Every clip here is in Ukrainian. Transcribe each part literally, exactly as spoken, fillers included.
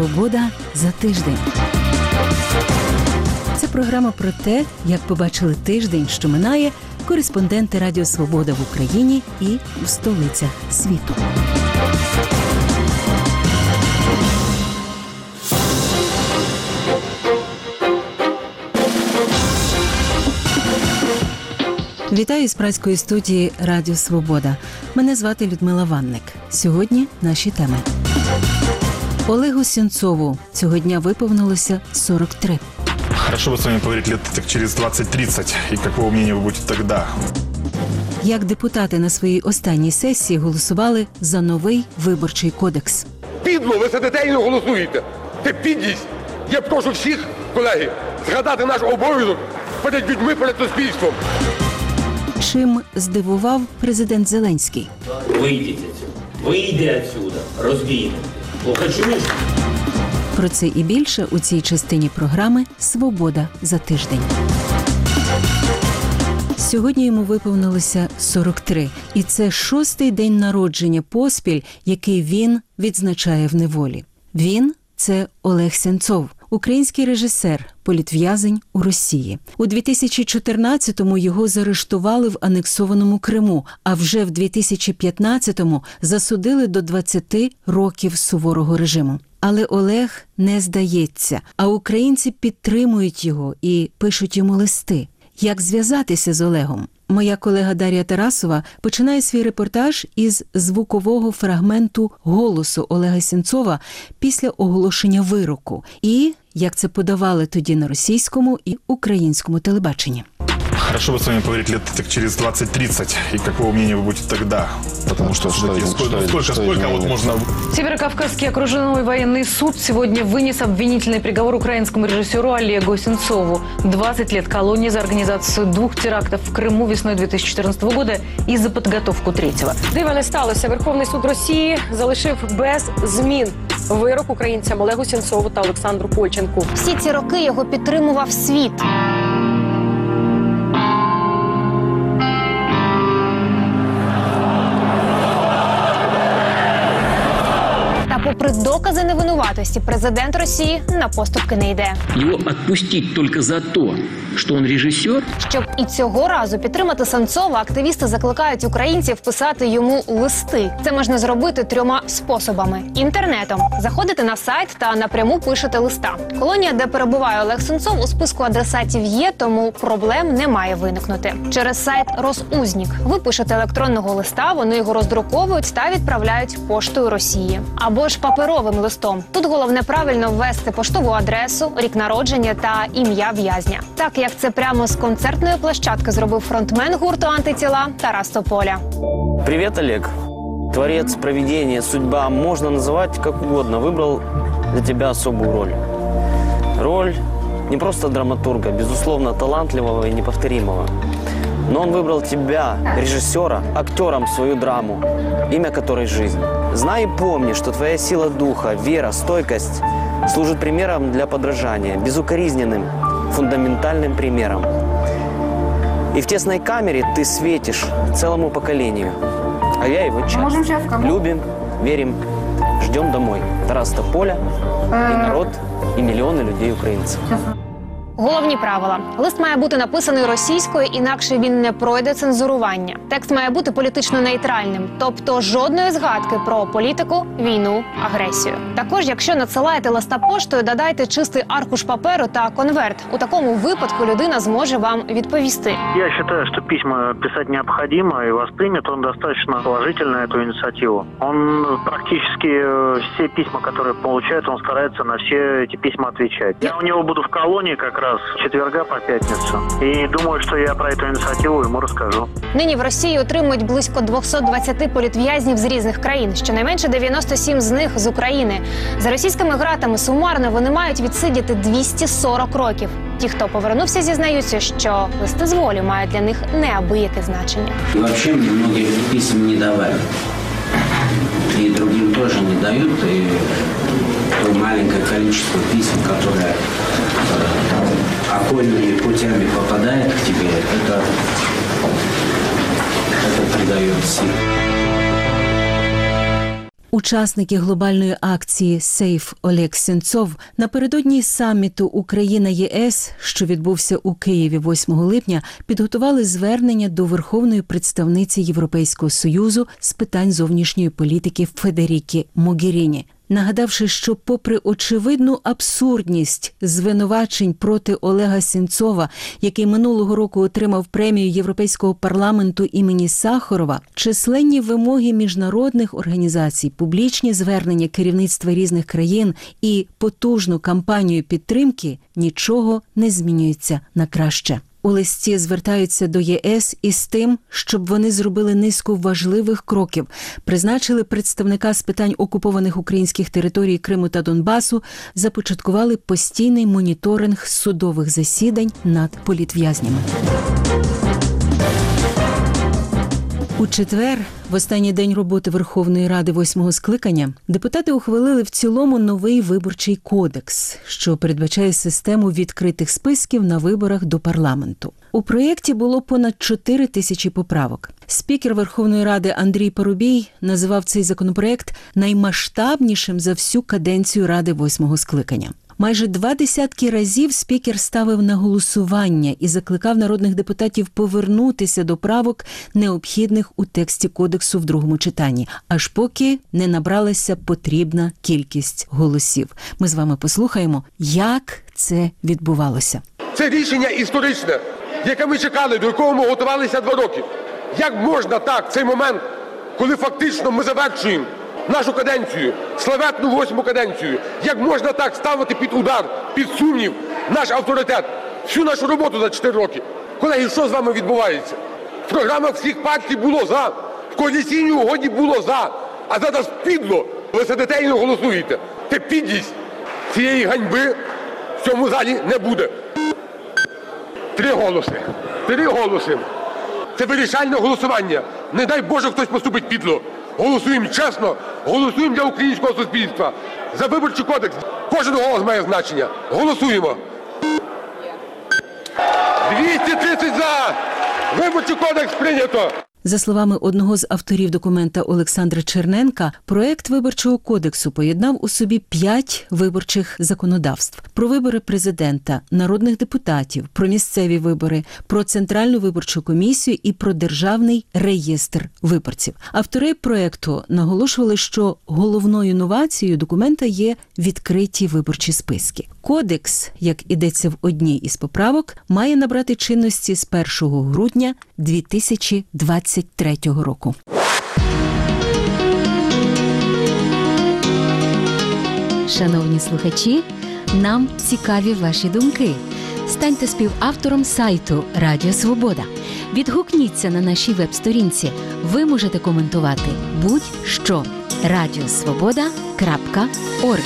«Свобода за тиждень». Це програма про те, як побачили тиждень, що минає, кореспонденти Радіо Свобода в Україні і в столицях світу. Вітаю з празької студії Радіо Свобода. Мене звати Людмила Ванник. Сьогодні наші теми. Олегу Сенцову цього дня виповнилося сорок три. Хорошо бы с вами поговорить лет так через двадцать-тридцать. И какого мнения вы будете тогда? Як депутати на своїй останній сесії голосували за новий виборчий кодекс. Підло, ви сидите і не голосуєте. Це підлість. Я прошу всіх, колеги, згадати наш обов'язок перед людьми, перед суспільством. Чим здивував президент Зеленський? Вийдіть отсюда. Вийди отсюда. Розбійник. Плохо чуєш? Про це і більше у цій частині програми «Свобода за тиждень». Сьогодні йому виповнилося сорок три. І це шостий день народження поспіль, який він відзначає в неволі. Він – це Олег Сенцов, український режисер, політв'язень у Росії. У дві тисячі чотирнадцятому його заарештували в анексованому Криму, а вже в дві тисячі п'ятнадцятому засудили до двадцяти років суворого режиму. Але Олег не здається, а українці підтримують його і пишуть йому листи. Як зв'язатися з Олегом? Моя колега Дар'я Тарасова починає свій репортаж із звукового фрагменту голосу Олега Сенцова після оголошення вироку і як це подавали тоді на російському і українському телебаченні. Хорошо бы с вами поговорить лет так через двадцать-тридцать. И какого мнения вы будете тогда? Потому что, что, что сколько, что, сколько, что сколько вот можно... Северокавказский окружной военный суд сегодня вынес обвинительный приговор украинскому режиссеру Олегу Сенцову. двадцать лет колонии за организацию двух терактов в Крыму весной дві тисячі чотирнадцятого года и за подготовку третьего. Дива не сталося. Верховний суд Росії залишив без змін вирок українцям Олегу Сенцову та Олександру Кольченку. Всі ці роки його підтримував світ. Попри докази невинуватості, президент Росії на поступки не йде. Його відпустити тільки за те, що він режисер? Щоб і цього разу підтримати Сенцова, активісти закликають українців писати йому листи. Це можна зробити трьома способами. Інтернетом. Заходите на сайт та напряму пишете листа. Колонія, де перебуває Олег Сенцов, у списку адресатів є, тому проблем не має виникнути. Через сайт Росузнік. Ви пишете електронного листа, вони його роздруковують та відправляють поштою Росії. Або ж паперовим листом. Тут головне правильно ввести поштову адресу, рік народження та ім'я в'язня. Так, як це прямо з концертної площадки зробив фронтмен гурту «Антитіла» Тарас Тополя. Привет, Олег. Творец, провидение, судьба. Можно называть как угодно. Выбрал для тебя особую роль. Роль не просто драматурга, безусловно, талантливого и неповторимого. Но он выбрал тебя, режиссера, актером свою драму, имя которой жизнь. Знай и помни, что твоя сила духа, вера, стойкость служит примером для подражания, безукоризненным, фундаментальным примером. И в тесной камере ты светишь целому поколению, а я его часть. Любим, верим, ждем домой. Тарас Тополя и народ, и миллионы людей-украинцев. Головні правила. Лист має бути написаний російською, інакше він не пройде цензурування. Текст має бути політично нейтральним, тобто жодної згадки про політику, війну, агресію. Також, якщо надсилаєте листа поштою, додайте чистий аркуш паперу та конверт. У такому випадку людина зможе вам відповісти. Я вважаю, що письма писати необхідно, і восприймет він достатньо положительно цю ініціативу. Він практично всі письма, які отримує, він старається на всі ці письма відповідати. Я у нього буду в колонії як раз с четверга по пятницу. И думаю, что я про эту инициативу ему расскажу. Нині в Росії отримують близько двісті двадцять політв'язнів з різних країн. Щонайменше дев'яносто сім з них з України. За російськими ґратами сумарно вони мають відсидіти двісті сорок років. Ті, хто повернувся, зізнаються, що листи з волі мають для них неабияке значення. І взагалі мені многих писем не давали. И другим тоже не дают. И то маленькое количество писем, которое окольными путями попадает к тебе, это, это придает сил. Учасники глобальної акції «Сейф Олег Сенцов» напередодні саміту Україна-ЄС, що відбувся у Києві восьмого липня, підготували звернення до Верховної представниці Європейського Союзу з питань зовнішньої політики Федеріки Могеріні, нагадавши, що попри очевидну абсурдність звинувачень проти Олега Сенцова, який минулого року отримав премію Європейського парламенту імені Сахарова, численні вимоги міжнародних організацій, публічні звернення керівництва різних країн і потужну кампанію підтримки нічого не змінюється на краще. У листі звертаються до ЄС із тим, щоб вони зробили низку важливих кроків, призначили представника з питань окупованих українських територій Криму та Донбасу, започаткували постійний моніторинг судових засідань над політв'язнями. У четвер, в останній день роботи Верховної Ради восьмого скликання, депутати ухвалили в цілому новий виборчий кодекс, що передбачає систему відкритих списків на виборах до парламенту. У проєкті було понад чотири тисячі поправок. Спікер Верховної Ради Андрій Парубій називав цей законопроєкт наймасштабнішим за всю каденцію Ради восьмого скликання. Майже два десятки разів спікер ставив на голосування і закликав народних депутатів повернутися до правок, необхідних у тексті кодексу в другому читанні, аж поки не набралася потрібна кількість голосів. Ми з вами послухаємо, як це відбувалося. Це рішення історичне, яке ми чекали, до якого ми готувалися два роки. Як можна так, цей момент, коли фактично ми завершуємо нашу каденцію, славетну восьму каденцію, як можна так ставити під удар, під сумнів наш авторитет, всю нашу роботу за чотири роки? Колеги, що з вами відбувається? В програмах всіх партій було «за», в коаліційній угоді було «за», а зараз підло ви сидите і не голосуєте. Це підлість. Цієї ганьби в цьому залі не буде. Три голоси. Три голоси. Це вирішальне голосування. Не дай Боже, хтось поступить підло. Голосуємо чесно, голосуємо для українського суспільства. За виборчий кодекс. Кожен голос має значення. Голосуємо. двісті тридцять за! Виборчий кодекс прийнято! За словами одного з авторів документа Олександра Черненка, проект Виборчого кодексу поєднав у собі п'ять виборчих законодавств. Про вибори президента, народних депутатів, про місцеві вибори, про Центральну виборчу комісію і про Державний реєстр виборців. Автори проекту наголошували, що головною новацією документа є відкриті виборчі списки. Кодекс, як ідеться в одній із поправок, має набрати чинності з першого грудня дві тисячі двадцять третього року. Шановні слухачі, нам цікаві ваші думки. Станьте співавтором сайту Радіо Свобода. Відгукніться на нашій веб-сторінці. Ви можете коментувати будь-що. радіосвобода крапка орг.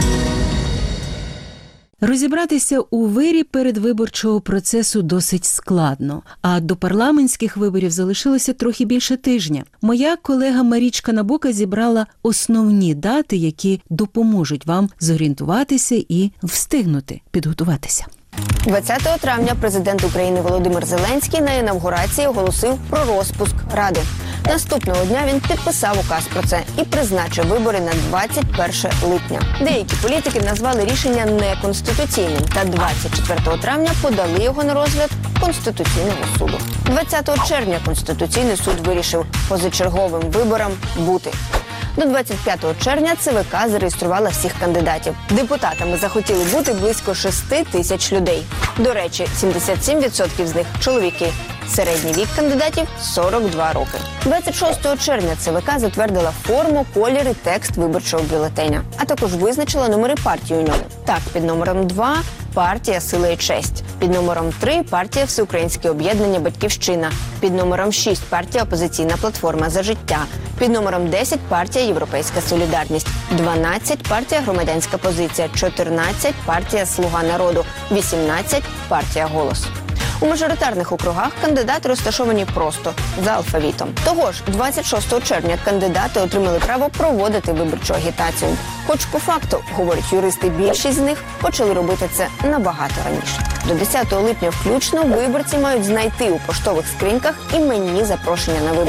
Розібратися у вирі передвиборчого процесу досить складно, а до парламентських виборів залишилося трохи більше тижня. Моя колега Марічка Набока зібрала основні дати, які допоможуть вам зорієнтуватися і встигнути підготуватися. двадцятого травня президент України Володимир Зеленський на інавгурації оголосив про розпуск Ради. Наступного дня він підписав указ про це і призначив вибори на двадцять перше липня. Деякі політики назвали рішення неконституційним та двадцять четвертого травня подали його на розгляд Конституційного суду. двадцятого червня Конституційний суд вирішив позачерговим виборам бути. До двадцять п'ятого червня ЦВК зареєструвала всіх кандидатів. Депутатами захотіли бути близько шести тисяч людей. До речі, сімдесят сім відсотків з них – чоловіки. Середній вік кандидатів – сорок два роки. двадцять шостого червня ЦВК затвердила форму, колір і текст виборчого бюлетеня, а також визначила номери партій у ньому. Так, під номером два – партія «Сила і честь», під номером три – партія «Всеукраїнське об'єднання Батьківщина», під номером шість – партія «Опозиційна платформа за життя», під номером десять – партія «Європейська солідарність», дванадцять – партія «Громадянська позиція», чотирнадцять – партія «Слуга народу», вісімнадцять – партія «Голос». У мажоритарних округах кандидати розташовані просто за алфавітом. Того ж, двадцять шостого червня кандидати отримали право проводити виборчу агітацію. Хоч по факту, говорять юристи, більшість з них почали робити це набагато раніше. До десятого липня включно виборці мають знайти у поштових скриньках іменні запрошення на вибори.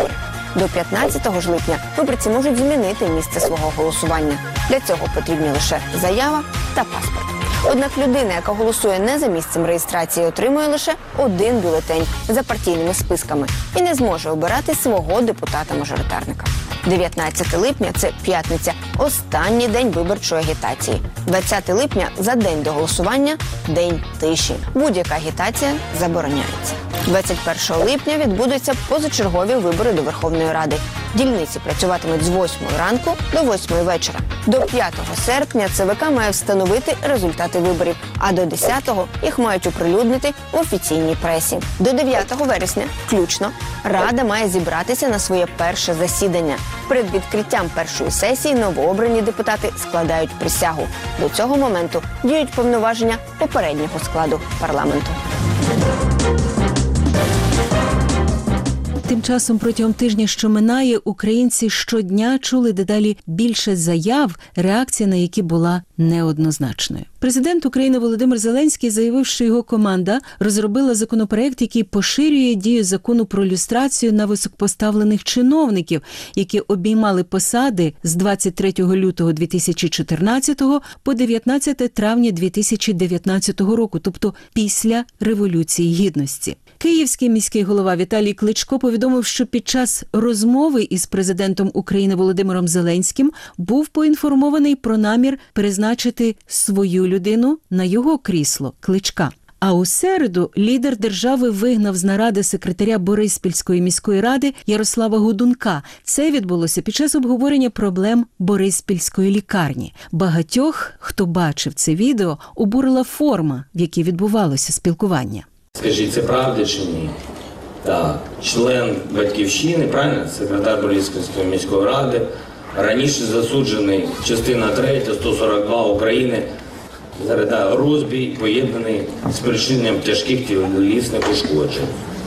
До п'ятнадцятого ж липня виборці можуть змінити місце свого голосування. Для цього потрібні лише заява та паспорт. Однак людина, яка голосує не за місцем реєстрації, отримує лише один бюлетень за партійними списками і не зможе обирати свого депутата-мажоритарника. дев'ятнадцятого липня – це п'ятниця, останній день виборчої агітації. двадцятого липня – за день до голосування – день тиші. Будь-яка агітація забороняється. двадцять першого липня відбудуться позачергові вибори до Верховної Ради. Дільниці працюватимуть з восьмої ранку до восьмої вечора. До п'ятого серпня ЦВК має встановити результати виборів, а до десятого їх мають оприлюднити в офіційній пресі. До дев'ятого вересня, включно, Рада має зібратися на своє перше засідання. Перед відкриттям першої сесії новообрані депутати складають присягу. До цього моменту діють повноваження попереднього складу парламенту. Тим часом протягом тижня, що минає, українці щодня чули дедалі більше заяв, реакція на які була неоднозначною. Президент України Володимир Зеленський заявив, що його команда розробила законопроект, який поширює дію закону про люстрацію на високопоставлених чиновників, які обіймали посади з двадцять третього лютого дві тисячі чотирнадцятого по дев'ятнадцяте травня дві тисячі дев'ятнадцятого року, тобто після Революції Гідності. Київський міський голова Віталій Кличко повідомив, що під час розмови із президентом України Володимиром Зеленським був поінформований про намір призначити свою людину на його крісло – Кличка. А у середу лідер держави вигнав з наради секретаря Бориспільської міської ради Ярослава Гудунка. Це відбулося під час обговорення проблем Бориспільської лікарні. Багатьох, хто бачив це відео, обурила форма, в якій відбувалося спілкування. Скажіть, це правда чи ні? Так, член Батьківщини, правильно? Секретар Бориспільської міської ради, раніше засуджений, частина третя, сто сорок два України, за розбій, поєднаний з причиненням тяжких тілесних ушкоджень.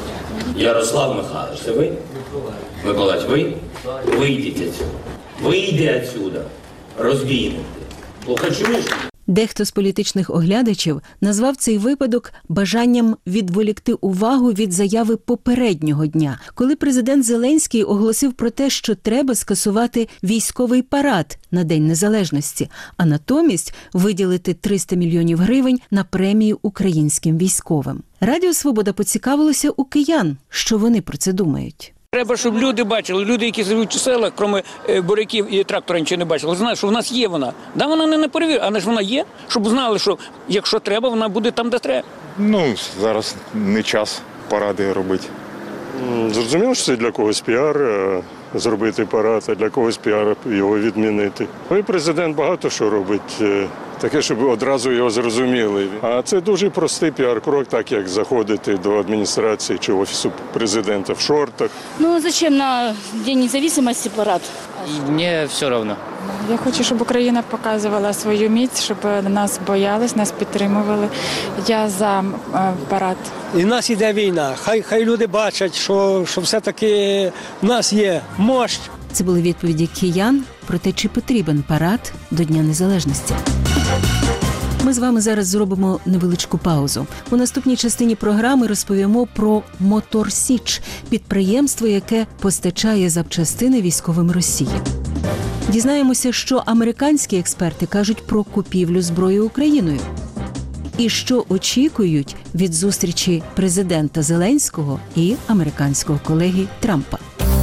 Ярослав Михайлович, це ви? Миколаївич, ви? Вийдіть отсюда. Вийди отсюда, розбійники. Плохо чуєш? Дехто з політичних оглядачів назвав цей випадок бажанням відволікти увагу від заяви попереднього дня, коли президент Зеленський оголосив про те, що треба скасувати військовий парад на День Незалежності, а натомість виділити триста мільйонів гривень на премію українським військовим. Радіо «Свобода» поцікавилося у киян, що вони про це думають. Треба, щоб люди бачили, люди, які живуть у селах, крім буряків і трактора, нічого не бачили, знають, що в нас є вона. Да, вона не, не перевірена, але ж вона є, щоб знали, що якщо треба, вона буде там, де треба. Ну, зараз не час паради робити. Зрозуміло, що це для когось піар, зробити парад, а для когось піар його відмінити. І президент багато що робить, таке, щоб одразу його зрозуміли. А це дуже простий піар-крок, так як заходити до адміністрації чи офісу президента в шортах. Ну, зачем на День независимости парад? Мені все одно. Я хочу, щоб Україна показувала свою міць, щоб нас боялись, нас підтримували. Я за е, парад. І в нас іде війна. Хай, хай люди бачать, що, що все-таки в нас є мощь. Це були відповіді киян про те, чи потрібен парад до Дня Незалежності. Ми з вами зараз зробимо невеличку паузу. У наступній частині програми розповімо про «Мотор Січ» – підприємство, яке постачає запчастини військовим Росії. Дізнаємося, що американські експерти кажуть про купівлю зброї Україною. І що очікують від зустрічі президента Зеленського і американського колеги Трампа.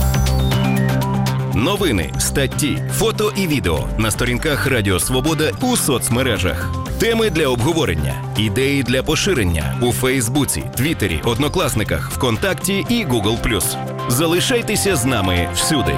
Новини, статті, фото і відео на сторінках Радіо Свобода у соцмережах. Теми для обговорення, ідеї для поширення у Фейсбуці, Твіттері, Однокласниках, ВКонтакті і Гугл плюс. Залишайтеся з нами всюди.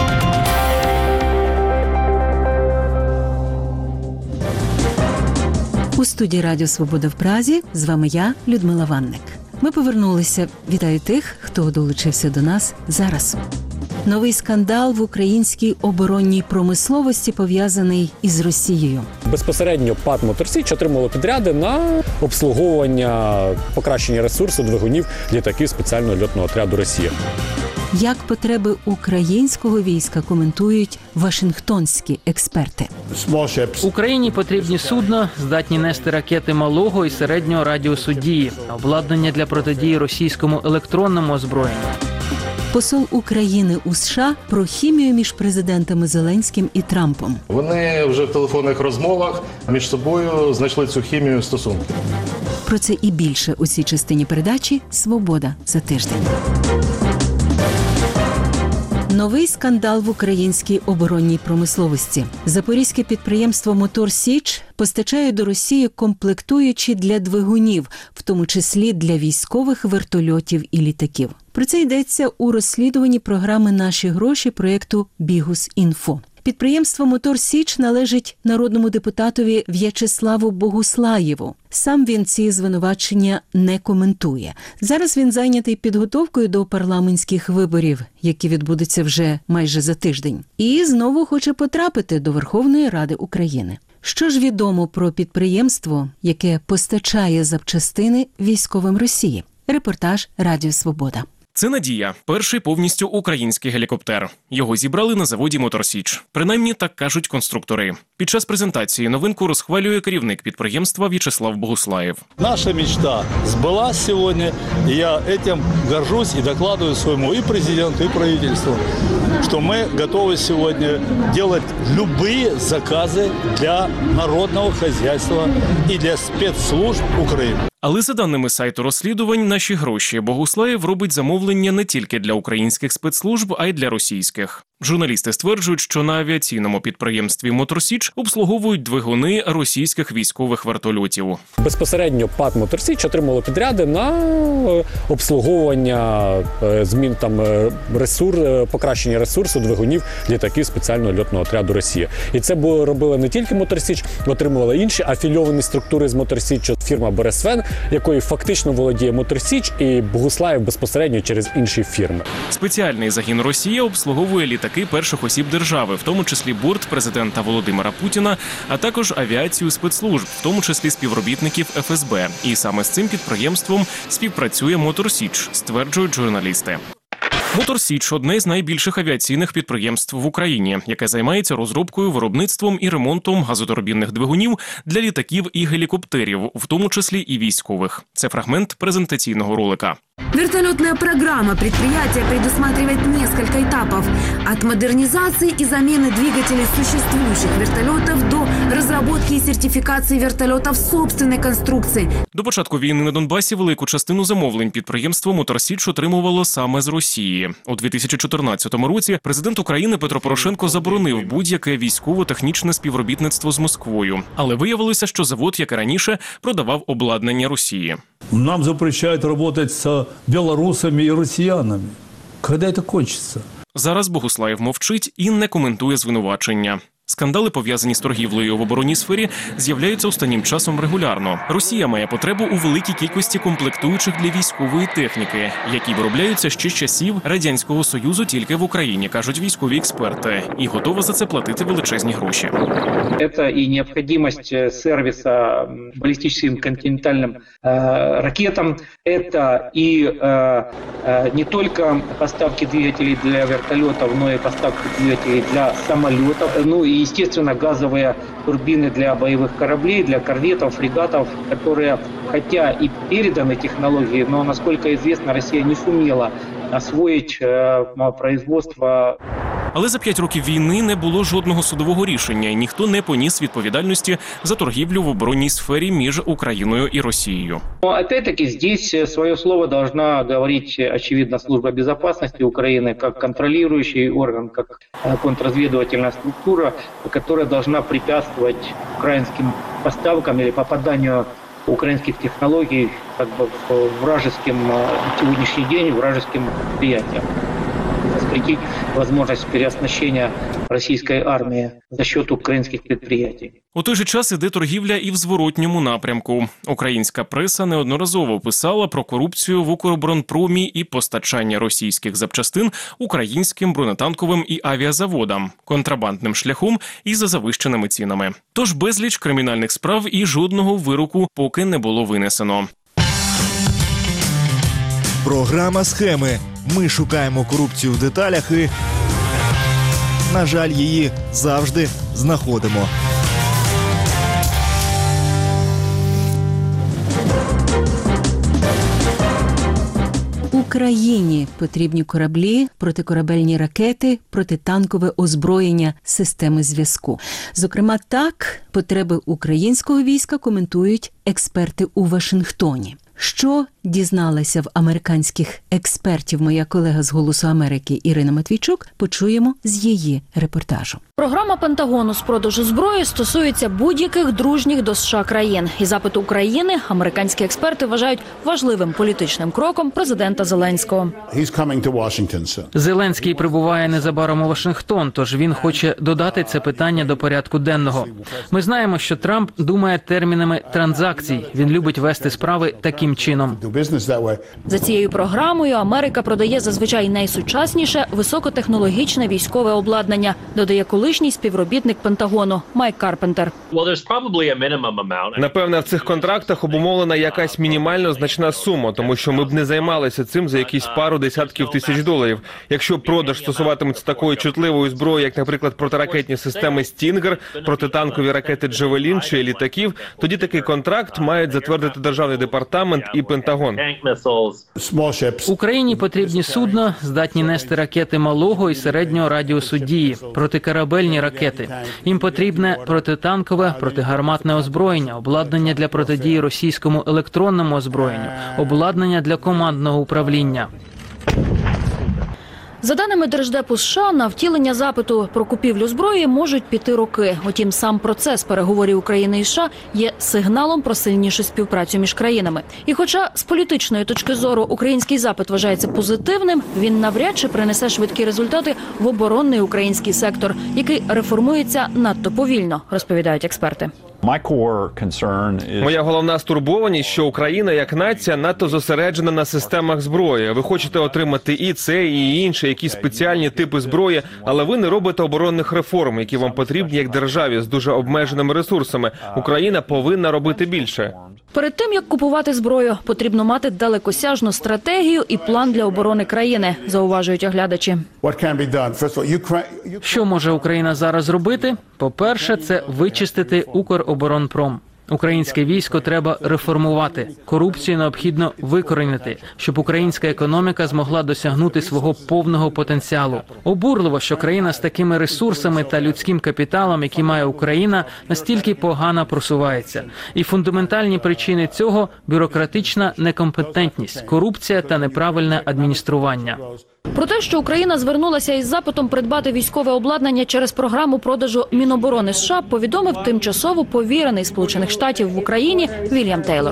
У студії Радіо Свобода в Празі з вами я, Людмила Ванник. Ми повернулися. Вітаю тих, хто долучився до нас зараз. Новий скандал в українській оборонній промисловості пов'язаний із Росією. Безпосередньо ПАТ «Мотор Січ» отримало підряди на обслуговування, покращення ресурсу двигунів літаків спеціального льотного отряду «Росія». Як потреби українського війська коментують вашингтонські експерти. Україні потрібні судна, здатні нести ракети малого і середнього радіусу дії, обладнання для протидії російському електронному озброєнню. Посол України у США про хімію між президентами Зеленським і Трампом. Вони вже в телефонних розмовах між собою знайшли цю хімію стосунків. Про це і більше у цій частині передачі «Свобода за тиждень». Новий скандал в українській оборонній промисловості. Запорізьке підприємство «Мотор Січ» постачає до Росії комплектуючі для двигунів, в тому числі для військових вертольотів і літаків. Про це йдеться у розслідуванні програми «Наші гроші» проєкту «Бігус.Інфо». Підприємство «Мотор Січ» належить народному депутатові В'ячеславу Богуслаєву. Сам він ці звинувачення не коментує. Зараз він зайнятий підготовкою до парламентських виборів, які відбудуться вже майже за тиждень. І знову хоче потрапити до Верховної Ради України. Що ж відомо про підприємство, яке постачає запчастини військовим Росії? Репортаж Радіо Свобода. Це «Надія» – перший повністю український гелікоптер. Його зібрали на заводі «Мотор Січ». Принаймні, так кажуть конструктори. Під час презентації новинку розхвалює керівник підприємства В'ячеслав Богуслаєв. Наша мечта збулась сьогодні, і я цим горжусь і докладую своєму і президенту, і правительству, що ми готові сьогодні робити будь-які закази для народного хазяйства і для спецслужб України. Але за даними сайту розслідувань «Наші гроші», Богуслаєв робить замовлення не тільки для українських спецслужб, а й для російських. Журналісти стверджують, що на авіаційному підприємстві «Мотор Січ» обслуговують двигуни російських військових вертольотів. Безпосередньо ПАТ «Мотор Січ» отримало підряди на обслуговування змін там ресур, покращення ресурсу двигунів літаків спеціального льотного отряду «Росія». І це було робили не тільки «Мотор Січ», отримували інші афільовані структури з «Мотор Січ», фірма «Борисвен», якою фактично володіє «Мотор Січ», і Богуслаєв безпосередньо через інші фірми. Спеціальний загін «Росія» обслуговує літаки перших осіб держави, в тому числі борт президента Володимира Путіна, а також авіацію спецслужб, в тому числі співробітників еф ес бе. І саме з цим підприємством співпрацює «Мотор Січ», стверджують журналісти. «Мотор Січ» – одне з найбільших авіаційних підприємств в Україні, яке займається розробкою, виробництвом і ремонтом газотурбінних двигунів для літаків і гелікоптерів, в тому числі і військових. Це фрагмент презентаційного ролика. Вертолетная программа предприятия предусматривает несколько этапов. От модернизации и замены двигателей существующих вертолетов до разработки и сертификации вертолетов собственной конструкции. До початку війни на Донбасі велику частину замовлень підприємство «Мотор Січ» отримувало саме з Росії. У дві тисячі чотирнадцятому році президент України Петро Порошенко заборонив будь-яке військово-технічне співробітництво з Москвою. Але виявилося, що завод, як і раніше, продавав обладнання Росії. Нам запрещают работать с белорусами и россиянами. Когда это кончится? Зараз Богуслаєв мовчить і не коментує звинувачення. Скандали, пов'язані з торгівлею в оборонній сфері, з'являються останнім часом регулярно. Росія має потребу у великій кількості комплектуючих для військової техніки, які виробляються ще з часів Радянського Союзу тільки в Україні, кажуть військові експерти, і готова за це платити величезні гроші. Це і необхідність сервісу балістичним континентальним э, ракетам, це і э, э, не тільки поставки двигателей для вертольотів, но і поставки двигателей для самолітів, ну і естественно, газовые турбины для боевых кораблей, для корветов, фрегатов, которые, хотя и переданы технологии, но, насколько известно, Россия не сумела освоить э, производство. Але за п'ять років війни не було жодного судового рішення, і ніхто не поніс відповідальності за торгівлю в оборонній сфері між Україною і Росією. Но опять-таки здесь свое слово должна говорить, очевидно, служба безопасности Украины, как контролирующий орган, как контрразведывательная структура, которая должна препятствовать украинским поставкам или попаданию украинских технологий как бы вражеским сегодняшний день вражеским предприятиям. Запретить возможность переоснащения российской армии за счет українських підприємств. У той же час іде торгівля і в зворотньому напрямку. Українська преса неодноразово писала про корупцію в Укроборонпромі і постачання російських запчастин українським бронетанковим і авіазаводам, контрабандним шляхом і за завищеними цінами. Тож безліч кримінальних справ і жодного вироку поки не було винесено. Програма «Схеми». Ми шукаємо корупцію в деталях і, на жаль, її завжди знаходимо. У Україні потрібні кораблі, протикорабельні ракети, протитанкове озброєння, системи зв'язку. Зокрема, так потреби українського війська коментують експерти у Вашингтоні. Що дізналася в американських експертів моя колега з «Голосу Америки» Ірина Матвійчук, почуємо з її репортажу. Програма Пентагону з продажу зброї стосується будь-яких дружніх до США країн. І запит України американські експерти вважають важливим політичним кроком президента Зеленського. Зеленський прибуває незабаром у Вашингтон, тож він хоче додати це питання до порядку денного. Ми знаємо, що Трамп думає термінами транзакцій. Він любить вести справи таким чином. За цією програмою Америка продає зазвичай найсучасніше високотехнологічне військове обладнання, додає колишній співробітник Пентагону Майк Карпентер. Напевне, в цих контрактах обумовлена якась мінімально значна сума, тому що ми б не займалися цим за якісь пару десятків тисяч доларів. Якщо продаж стосуватиметься такої чутливої зброї, як, наприклад, протиракетні системи «Стінгер», протитанкові ракети «Джавелін» чи літаків, тоді такий контракт мають затвердити Державний департамент і Пентагон. Україні потрібні судна, здатні нести ракети малого і середнього радіусу дії, протикорабельні ракети. Їм потрібне протитанкове, протигарматне озброєння, обладнання для протидії російському електронному озброєнню, обладнання для командного управління. За даними Держдепу США, на втілення запиту про купівлю зброї можуть піти роки. Утім, сам процес переговорів України і США є сигналом про сильнішу співпрацю між країнами. І хоча з політичної точки зору український запит вважається позитивним, він навряд чи принесе швидкі результати в оборонний український сектор, який реформується надто повільно, розповідають експерти. Моя головна стурбованість, що Україна як нація надто зосереджена на системах зброї. Ви хочете отримати і це, і інше, якісь спеціальні типи зброї, але ви не робите оборонних реформ, які вам потрібні як державі з дуже обмеженими ресурсами. Україна повинна робити більше. Перед тим, як купувати зброю, потрібно мати далекосяжну стратегію і план для оборони країни, зауважують оглядачі. Що може Україна зараз зробити? По-перше, це вичистити Укроборонпром. Українське військо треба реформувати. Корупцію необхідно викорінити, щоб українська економіка змогла досягнути свого повного потенціалу. Обурливо, що країна з такими ресурсами та людським капіталом, які має Україна, настільки погано просувається. І фундаментальні причини цього – бюрократична некомпетентність, корупція та неправильне адміністрування. Про те, що Україна звернулася із запитом придбати військове обладнання через програму продажу Міноборони США, повідомив тимчасово повірений Сполучених Штатів в Україні Вільям Тейлор.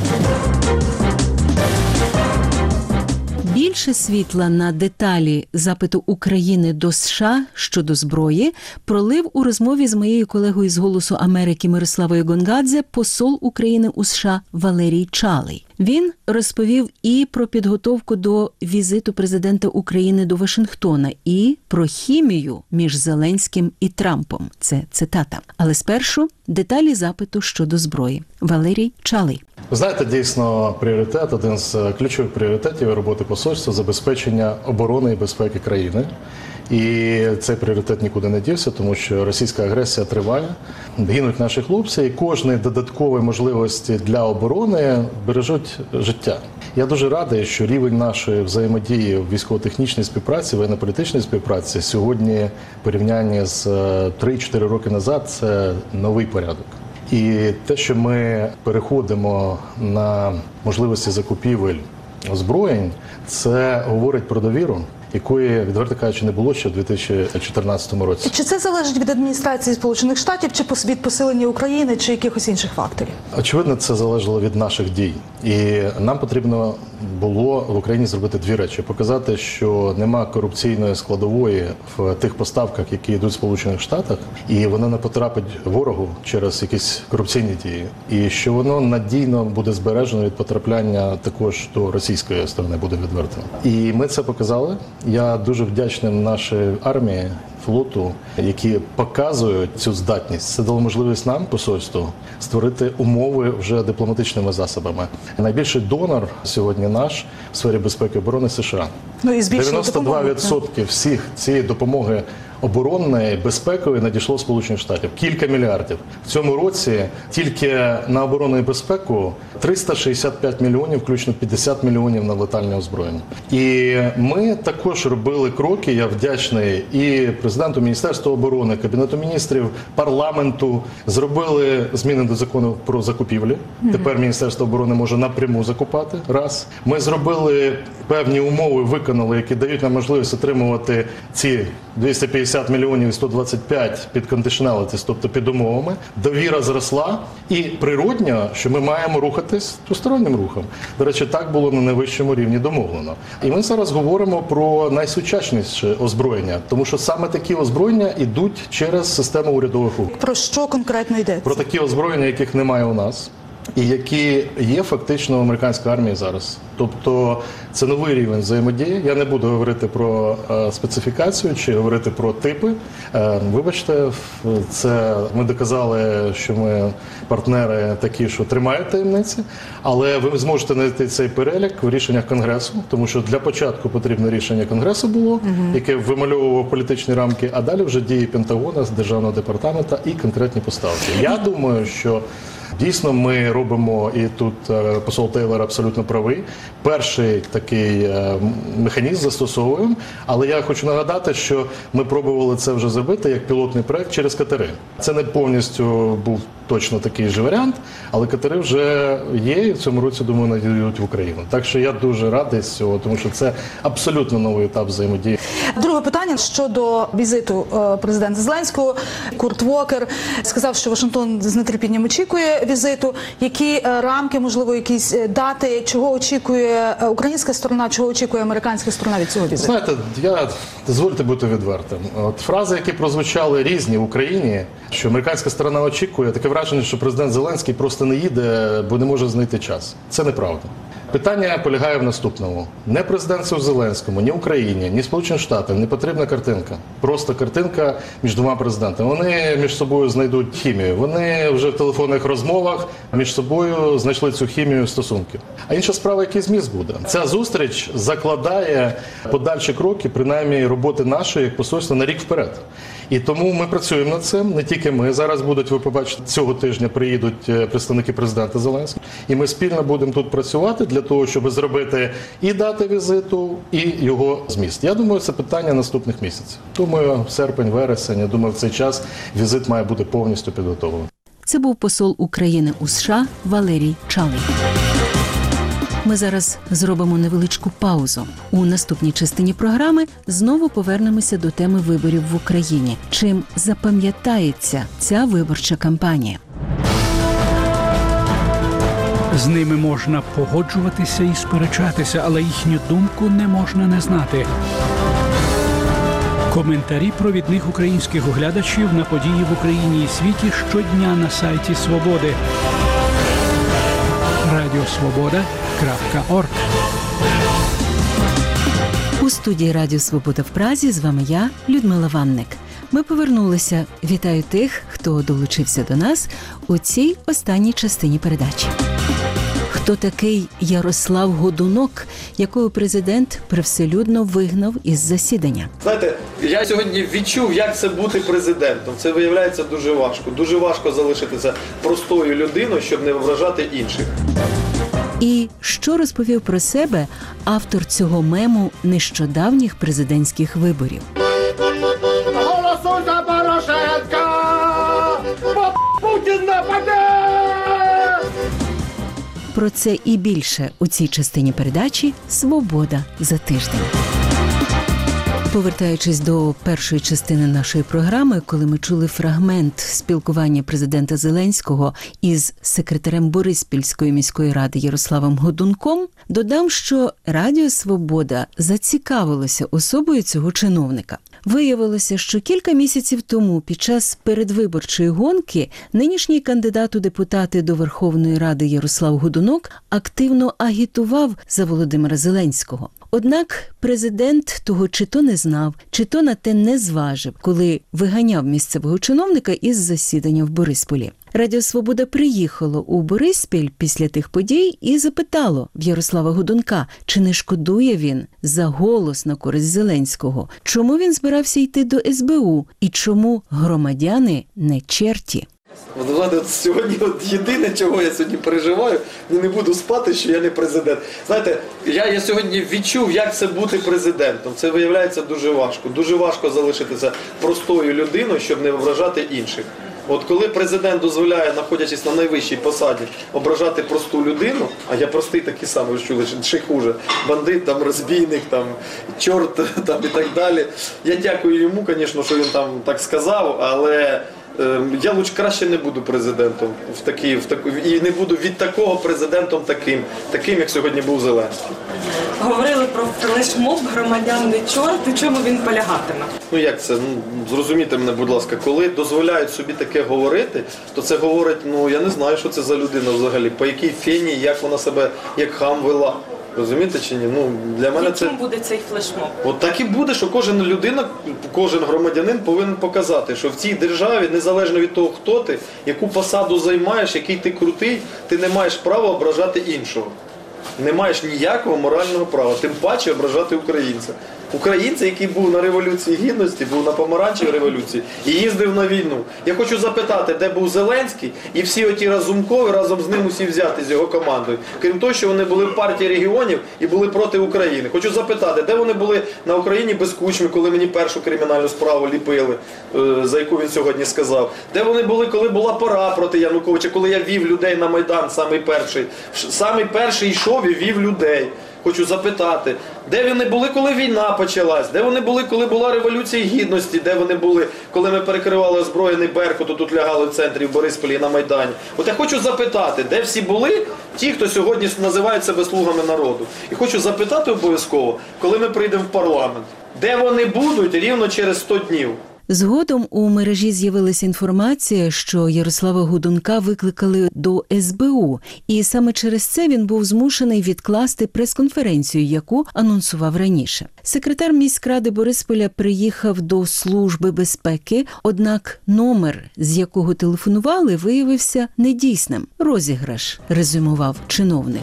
Більше світла на деталі запиту України до США щодо зброї пролив у розмові з моєю колегою з «Голосу Америки» Мирославою Гонгадзе посол України у США Валерій Чалий. Він розповів і про підготовку до візиту президента України до Вашингтона, і про хімію між Зеленським і Трампом. Це цитата. Але спершу деталі запиту щодо зброї. Валерій Чалий. Ви знаєте, дійсно, пріоритет, один з ключових пріоритетів роботи посольства – забезпечення оборони і безпеки країни. І цей пріоритет нікуди не дівся, тому що російська агресія триває, гинуть наші хлопці, і кожні додаткові можливості для оборони бережуть життя. Я дуже радий, що рівень нашої взаємодії в військово-технічній співпраці, воєнно-політичній співпраці сьогодні в порівнянні з три-чотири роки назад – це новий порядок. І те, що ми переходимо на можливості закупівель озброєнь, це говорить про довіру, якої, відверто кажучи, не було ще в дві тисячі чотирнадцятому році. Чи це залежить від адміністрації Сполучених Штатів, чи від посилення України, чи якихось інших факторів? Очевидно, це залежало від наших дій. І нам потрібно було в Україні зробити дві речі. Показати, що нема корупційної складової в тих поставках, які йдуть в Сполучених Штатах, і воно не потрапить ворогу через якісь корупційні дії. І що воно надійно буде збережено від потрапляння також до російської сторони, буде відверто. І ми це показали. Я дуже вдячний нашій армії, флоту, які показують цю здатність. Це дало можливість нам, посольству, створити умови вже дипломатичними засобами. Найбільший донор сьогодні наш в сфері безпеки і оборони – США. Ну, і збільшили дев'яносто два відсотки всіх цієї допомоги оборонної, безпекової надійшло з Сполучених Штатів. Кілька мільярдів. В цьому році тільки на оборону і безпеку триста шістдесят п'ять мільйонів, включно п'ятдесят мільйонів на летальне озброєння. І ми також робили кроки, я вдячний і президенту Міністерства оборони, Кабінету міністрів, парламенту, зробили зміни до закону про закупівлі. Тепер Міністерство оборони може напряму закупати. Раз. Ми зробили певні умови, виконали, які дають нам можливість отримувати ці двісті п'ятдесят мільйонів і сто двадцять п'ять під conditionalities, тобто під умовами. Довіра зросла і природньо, що ми маємо рухатись двостороннім рухом. До речі, так було на найвищому рівні домовлено. І ми зараз говоримо про найсучасніше озброєння, тому що саме такі озброєння йдуть через систему урядових угод. Про що конкретно йдеться? Про такі озброєння, яких немає у нас. І які є фактично в американській армії зараз. Тобто це новий рівень взаємодії. Я не буду говорити про е, специфікацію чи говорити про типи. Е, вибачте, це ми доказали, що ми партнери такі, що тримають таємниці, але ви зможете знайти цей перелік в рішеннях Конгресу, тому що для початку потрібне рішення Конгресу було, угу. яке вимальовувало політичні рамки, а далі вже дії Пентагона, з Державного департаменту і конкретні поставки. Я думаю, що дійсно, ми робимо, і тут посол Тейлор абсолютно правий, перший такий механізм застосовуємо, але я хочу нагадати, що ми пробували це вже зробити як пілотний проект через катери. Це не повністю був точно такий же варіант, але катери вже є і в цьому році, думаю, надійдуть в Україну. Так що я дуже радий з цього, тому що це абсолютно новий етап взаємодії. Друге питання щодо візиту президента Зеленського. Курт Волкер сказав, що Вашингтон з нетерпінням очікує візиту. Які рамки, можливо, якісь дати, чого очікує українська сторона, чого очікує американська сторона від цього візиту? Знаєте, я, дозвольте бути відвертим. От фрази, які прозвучали різні в Україні, що американська сторона очікує, таке враження, що президент Зеленський просто не їде, бо не може знайти час. Це неправда. Питання полягає в наступному. Не президенту Зеленському, ні Україні, ні Сполученим Штатам не потрібна картинка. Просто картинка між двома президентами. Вони між собою знайдуть хімію. Вони вже в телефонних розмовах між собою знайшли цю хімію стосунків. А інша справа, який зміст буде. Ця зустріч закладає подальші кроки, принаймні роботи нашої як посольства на рік вперед. І тому ми працюємо над цим, не тільки ми. Зараз будуть, ви побачите, цього тижня приїдуть представники президента Зеленського. І ми спільно будемо тут працювати для того, щоб зробити і дати візиту, і його зміст. Я думаю, це питання наступних місяців. Думаю, серпень, вересень, я думаю, в цей час візит має бути повністю підготовлений. Це був посол України у США Валерій Чалий. Ми зараз зробимо невеличку паузу. У наступній частині програми знову повернемося до теми виборів в Україні. Чим запам'ятається ця виборча кампанія? З ними можна погоджуватися і сперечатися, але їхню думку не можна не знати. Коментарі провідних українських оглядачів на події в Україні і світі щодня на сайті Свободи. радіо свобода крапка орг. У студії Радіо Свобода в Празі з вами я, Людмила Ванник. Ми повернулися. Вітаю тих, хто долучився до нас у цій останній частині передачі. Хто такий Ярослав Годунок, якого президент привселюдно вигнав із засідання? Знаєте, я сьогодні відчув, як це бути президентом. Це виявляється дуже важко. Дуже важко залишитися простою людиною, щоб не вражати інших. І що розповів про себе автор цього мему нещодавніх президентських виборів? Голосуй за Порошенка! Бо Путін нападе! Про це і більше у цій частині передачі «Свобода за тиждень». Повертаючись до першої частини нашої програми, коли ми чули фрагмент спілкування президента Зеленського із секретарем Бориспільської міської ради Ярославом Годунком, додам, що Радіо Свобода зацікавилося особою цього чиновника. Виявилося, що кілька місяців тому під час передвиборчої гонки нинішній кандидат у депутати до Верховної Ради Ярослав Годунок активно агітував за Володимира Зеленського. Однак президент того чи то не знав, чи то на те не зважив, коли виганяв місцевого чиновника із засідання в Борисполі. Радіо «Свобода» приїхало у Бориспіль після тих подій і запитало в Ярослава Гудунка, чи не шкодує він за голос на користь Зеленського, чому він збирався йти до ес бе у і чому громадяни не черті. От, Влада, от сьогодні от єдине, чого я сьогодні переживаю, я не буду спати, що я не президент. Знаєте, я, я сьогодні відчув, як це бути президентом. Це виявляється дуже важко. Дуже важко залишитися простою людиною, щоб не ображати інших. От коли президент дозволяє, знаходячись на найвищій посаді, ображати просту людину, а я простий такий самий, ви чули, ще хуже, бандит, там, розбійник, там, чорт там, і так далі. Я дякую йому, звісно, що він там так сказав, але е, я лучше краще не буду президентом в такій, в таку, і не буду від такого президентом таким, таким, як сьогодні був Зеленський. Говорили про флешмоб «Громадян не чорт», у чому він полягатиме? Ну як це? Ну, зрозумійте мене, будь ласка, коли дозволяють собі таке говорити, то це говорить, ну я не знаю, що це за людина взагалі, по якій фені, як вона себе, як хам вела. Розумієте чи ні? Ну, для мене це... Чому буде цей флешмоб? От так і буде, що кожен людина, кожен громадянин повинен показати, що в цій державі, незалежно від того, хто ти, яку посаду займаєш, який ти крутий, ти не маєш права ображати іншого. Не маєш ніякого морального права, тим паче ображати українця. Українця, який був на Революції Гідності, був на Помаранчевій революції і їздив на війну. Я хочу запитати, де був Зеленський і всі оті Разумкові разом з ним усі взяти, з його командою. Крім того, що вони були в партії регіонів і були проти України. Хочу запитати, де вони були на Україні без Кучми, коли мені першу кримінальну справу ліпили, за яку він сьогодні сказав. Де вони були, коли була пора проти Януковича, коли я вів людей на Майдан, самий перший. Самий перший йшов і вів людей. Хочу запитати, де вони були, коли війна почалась, де вони були, коли була Революція Гідності, де вони були, коли ми перекривали озброєний Беркут, тут лягали в центрі в Борисполі на Майдані. От я хочу запитати, де всі були ті, хто сьогодні називають себе слугами народу. І хочу запитати обов'язково, коли ми прийдемо в парламент, де вони будуть рівно через сто днів. Згодом у мережі з'явилася інформація, що Ярослава Гудунка викликали до ес бе у, і саме через це він був змушений відкласти прес-конференцію, яку анонсував раніше. Секретар міськради Борисполя приїхав до Служби безпеки, однак номер, з якого телефонували, виявився недійсним. Розіграш, резюмував чиновник.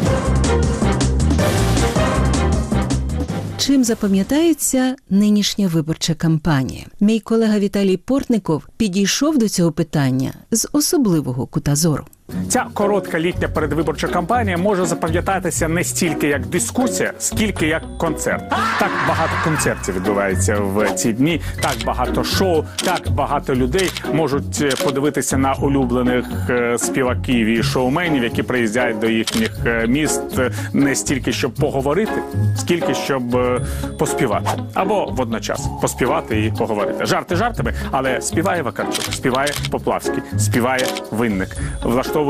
Чим запам'ятається нинішня виборча кампанія? Мій колега Віталій Портников підійшов до цього питання з особливого кута зору. Ця коротка літня передвиборча кампанія може запам'ятатися не стільки як дискусія, скільки як концерт. Так багато концертів відбувається в ці дні, так багато шоу, так багато людей можуть подивитися на улюблених співаків і шоуменів, які приїздять до їхніх міст не стільки, щоб поговорити, скільки, щоб поспівати. Або водночас поспівати і поговорити. Жарти жартами, але співає Вакарчук, співає Поплавський, співає Винник. Влаштовують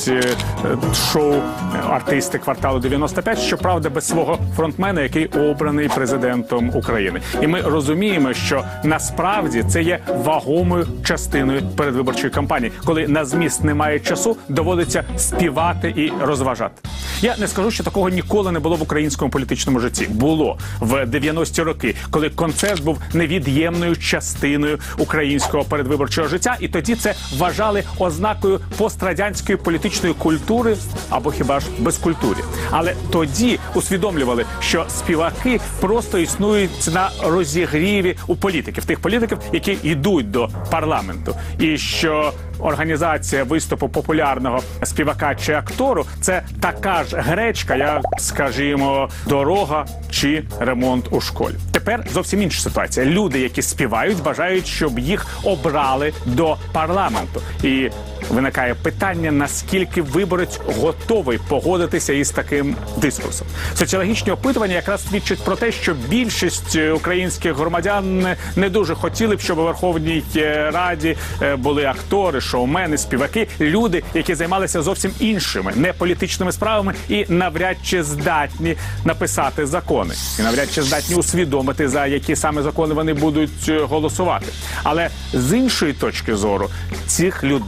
шоу артисти «Кварталу дев'яносто п'ять», щоправда, без свого фронтмена, який обраний президентом України. І ми розуміємо, що насправді це є вагомою частиною передвиборчої кампанії. Коли на зміст немає часу, доводиться співати і розважати. Я не скажу, що такого ніколи не було в українському політичному житті. Було в дев'яності роки, коли концерт був невід'ємною частиною українського передвиборчого життя, і тоді це вважали ознакою пострадянської політичної культури або хіба ж безкультурі. Але тоді усвідомлювали, що співаки просто існують на розігріві у політиків, тих політиків, які йдуть до парламенту. І що організація виступу популярного співака чи актору – це така ж гречка, як, скажімо, дорога чи ремонт у школі. Тепер зовсім інша ситуація. Люди, які співають, бажають, щоб їх обрали до парламенту. І виникає питання, наскільки виборець готовий погодитися із таким дискурсом. Соціологічні опитування якраз свідчать про те, що більшість українських громадян не дуже хотіли б, щоб у Верховній Раді були актори, шоумени, співаки, люди, які займалися зовсім іншими, не політичними справами і навряд чи здатні написати закони. І навряд чи здатні усвідомити, за які саме закони вони будуть голосувати. Але з іншої точки зору, цих людей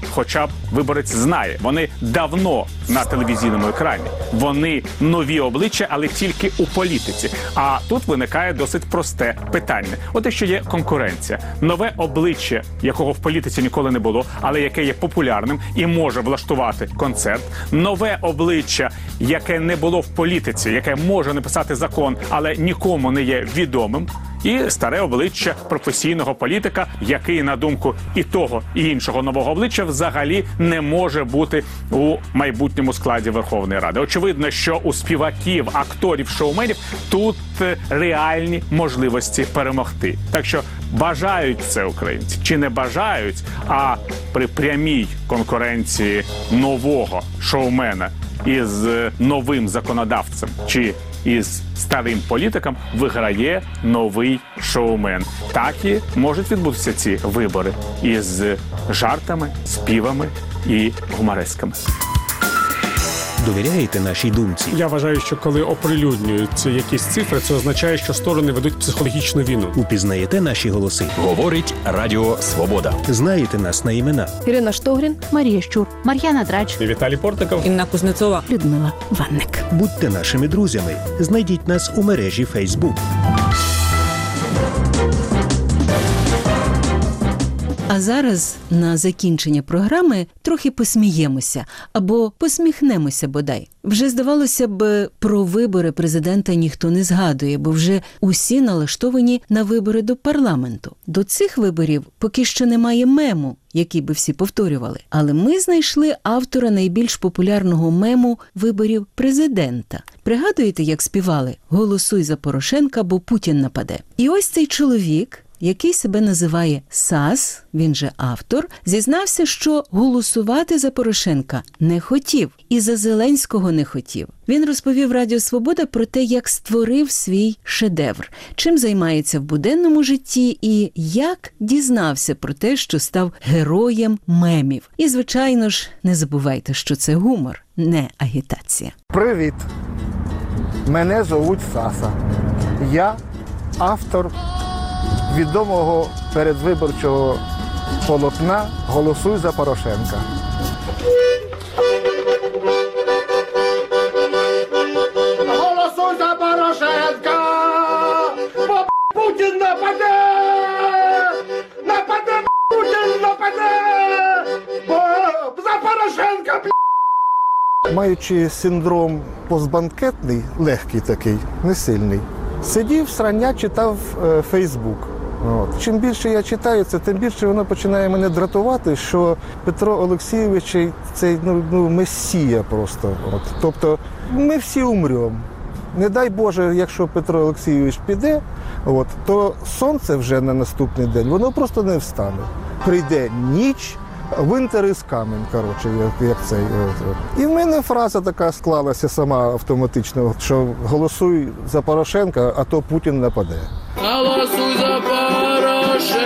хоча б виборець знає. Вони давно на телевізійному екрані. Вони нові обличчя, але тільки у політиці. А тут виникає досить просте питання. От якщо є конкуренція, нове обличчя, якого в політиці ніколи не було, але яке є популярним і може влаштувати концерт, нове обличчя, яке не було в політиці, яке може написати закон, але нікому не є відомим, і старе обличчя професійного політика, який, на думку і того, і іншого нового обличчя, взагалі не може бути у майбутньому складі Верховної Ради. Очевидно, що у співаків, акторів, шоуменів тут реальні можливості перемогти. Так що бажають це українці чи не бажають, а при прямій конкуренції нового шоумена із новим законодавцем чи із старим політиком виграє новий шоумен. Так і можуть відбутися ці вибори із жартами, співами і гуморесками. Довіряєте нашій думці? Я вважаю, що коли оприлюднюються якісь цифри, це означає, що сторони ведуть психологічну війну. Упізнаєте наші голоси? Говорить Радіо Свобода. Знаєте нас на імена? Ірина Штогрін, Марія Щур, Мар'яна Драч, Віталій Портников, Інна Кузнецова, Людмила Ванник. Будьте нашими друзями. Знайдіть нас у мережі Фейсбук. А зараз на закінчення програми трохи посміємося або посміхнемося бодай. Вже, здавалося б, про вибори президента ніхто не згадує, бо вже усі налаштовані на вибори до парламенту. До цих виборів поки що немає мему, який би всі повторювали. Але ми знайшли автора найбільш популярного мему виборів президента. Пригадуєте, як співали «Голосуй за Порошенка, бо Путін нападе». І ось цей чоловік, який себе називає САС, він же автор, зізнався, що голосувати за Порошенка не хотів і за Зеленського не хотів. Він розповів Радіо Свобода про те, як створив свій шедевр, чим займається в буденному житті і як дізнався про те, що став героєм мемів. І, звичайно ж, не забувайте, що це гумор, не агітація. Привіт! Мене звуть Саса. Я автор відомого передвиборчого полотна «Голосуй за Порошенка». Голосуй за Порошенка, бо Путін нападе! Нападе, Путін нападе! Бо за Порошенка, б***! Маючи синдром постбанкетний, легкий такий, не сильний, сидів, срання читав е, Фейсбук. От. Чим більше я читаю це, тим більше воно починає мене дратувати, що Петро Олексійович – це ну, ну, месія просто. От. Тобто ми всі умремо. Не дай Боже, якщо Петро Олексійович піде, от, то сонце вже на наступний день, воно просто не встане. Прийде ніч, winter is coming, коротше, як, як цей. От. І в мене фраза така склалася сама автоматично, що голосуй за Порошенка, а то Путін нападе. Голосуй за Порошенка,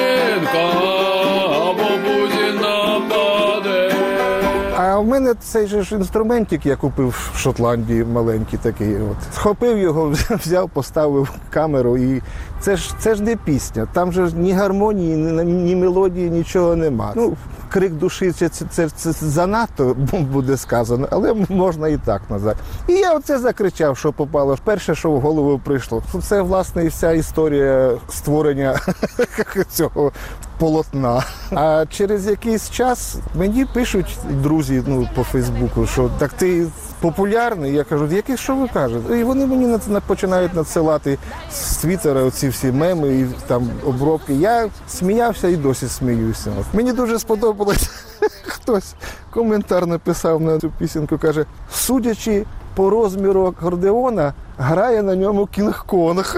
або Путін нападе. А в мене цей же ж інструментик я купив в Шотландії, маленький такий. От. Схопив його, взяв, поставив камеру, і це ж, це ж не пісня. Там же ні гармонії, ні, ні мелодії, нічого нема. Ну, крик душі, це, це, це, це занадто буде сказано, але можна і так назвати. І я оце закричав, що попало. Перше, що в голову прийшло. Це, власне, і вся історія створення цього полотна. А через якийсь час мені пишуть друзі ну, по Фейсбуку, що так ти популярний. Я кажу, який, що ви кажете? І вони мені починають надсилати з Твіттера оці всі меми і там обробки. Я сміявся і досі сміюся. Мені дуже сподобалось, хтось коментар написав на цю пісеньку, каже, судячи по розміру акордеона, грає на ньому Кінг-Конг.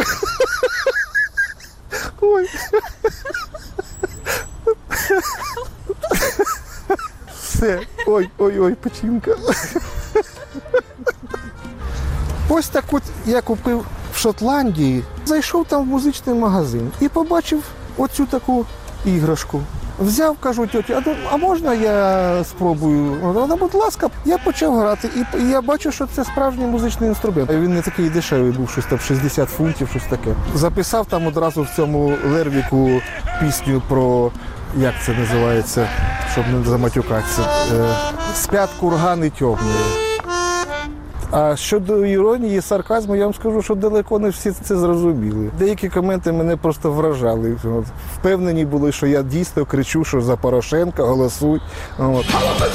Ой. Все. Ой-ой-ой, печінка. Ось так от я купив в Шотландії, зайшов там в музичний магазин і побачив оцю таку іграшку. Взяв, кажу, тьоті, а, а можна я спробую? Вона, будь ласка, я почав грати, і, і я бачу, що це справжній музичний інструмент. Він не такий дешевий був, щось там шістдесят фунтів, щось таке. Записав там одразу в цьому Лервіку пісню про як це називається, щоб не заматюкатися, е, спят кургани темні. А щодо іронії, сарказму, я вам скажу, що далеко не всі це зрозуміли. Деякі коменти мене просто вражали. От, впевнені були, що я дійсно кричу, що за Порошенка голосуй. От.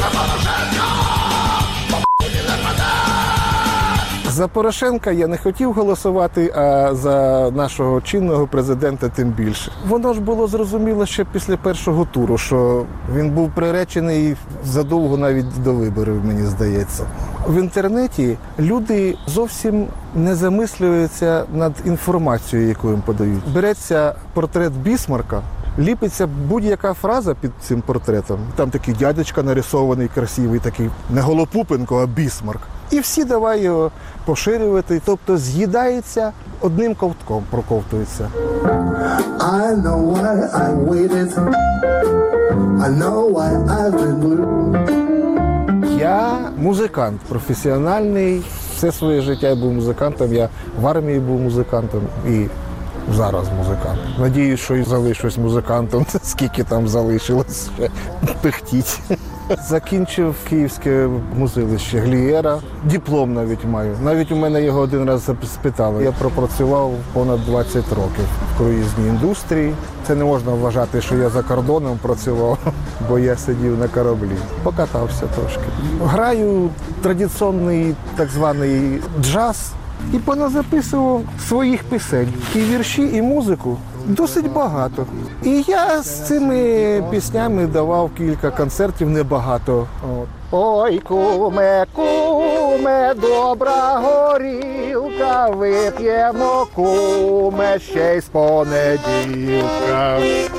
За Порошенка я не хотів голосувати, а за нашого чинного президента тим більше. Воно ж було зрозуміло ще після першого туру, що він був приречений задовго навіть до виборів, мені здається. В інтернеті люди зовсім не замислюються над інформацією, яку їм подають. Береться портрет Бісмарка, ліпиться будь-яка фраза під цим портретом. Там такий дядечка нарисований, красивий, такий не Голопупенко, а Бісмарк. І всі давай його поширювати, тобто з'їдається одним ковтком, проковтується. I know why I waited. I know why I've been blue. Я музикант, професіональний. Все своє життя я був музикантом, я в армії був музикантом і зараз музикант. Надіюсь, що і залишусь музикантом, скільки там залишилось ще пихтіть. Закінчив Київське музилище Глієра. Диплом навіть маю. Навіть у мене його один раз спитали. Я пропрацював понад двадцять років в круїзній індустрії. Це не можна вважати, що я за кордоном працював, бо я сидів на кораблі. Покатався трошки. Граю традиційний так званий джаз і поназаписував своїх пісень. І вірші, і музику. Досить багато. І я з цими піснями давав кілька концертів, небагато. От. Ой, куме, куме, добра горілка, вип'ємо, куме, ще й з понеділка.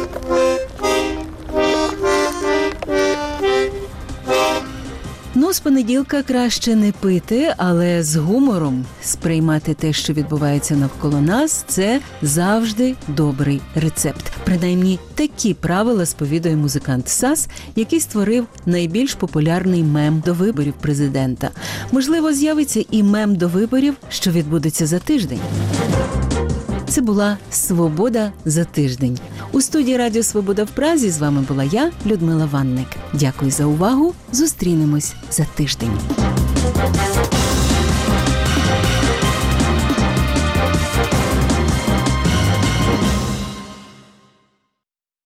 Ну, з понеділка краще не пити, але з гумором сприймати те, що відбувається навколо нас, це завжди добрий рецепт. Принаймні, такі правила сповідує музикант САС, який створив найбільш популярний мем до виборів президента. Можливо, з'явиться і мем до виборів, що відбудеться за тиждень. Це була «Свобода за тиждень». У студії Радіо Свобода в Празі з вами була я, Людмила Ванник. Дякую за увагу. Зустрінемось за тиждень.